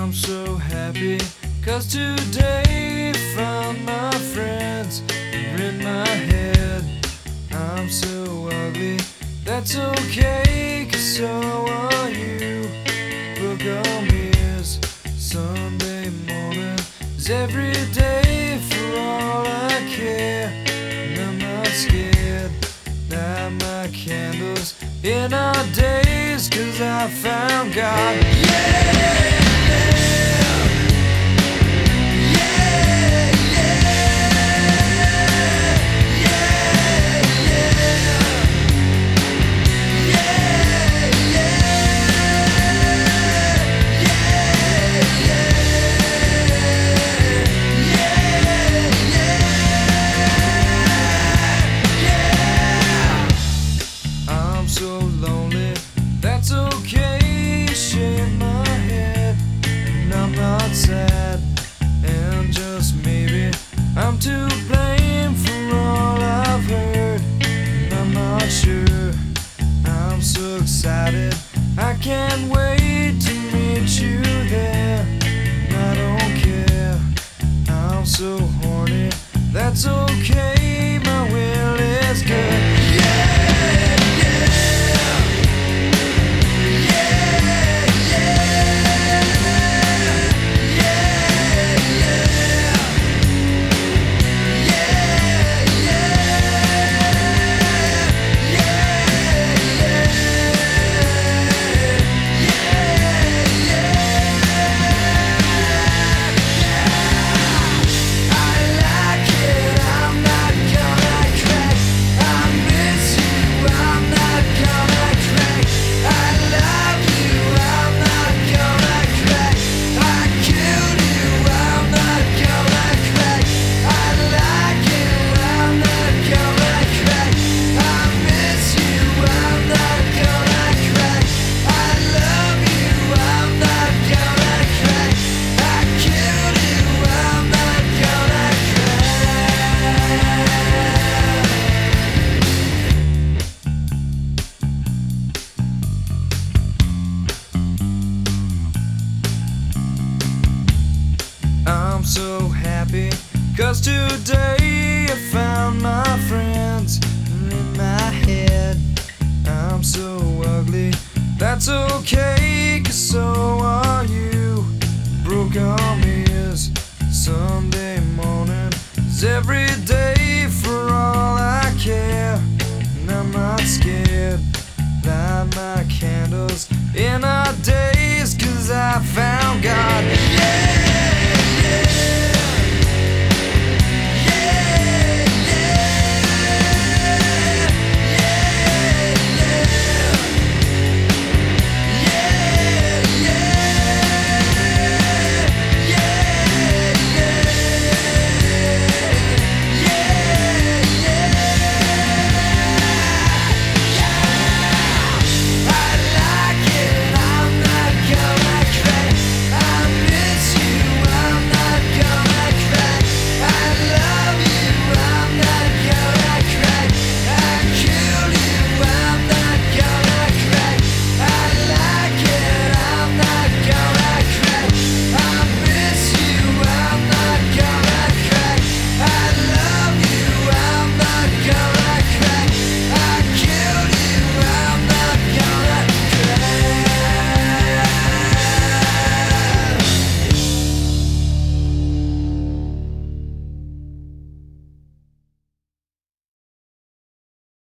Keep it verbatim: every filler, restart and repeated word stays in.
I'm so happy, cause today found my friends are in my head. I'm so ugly, that's okay, cause so are you. Book on mirrors, Sunday morning is every day for all I care. And I'm not scared, light my candles in our days, cause I found God. Yeah! So lonely, that's okay, shake my head, and I'm not sad, and just maybe I'm to blame for all I've heard, and I'm not sure. I'm so excited, I can't wait to meet you there, and I don't care, I'm so horny, that's okay.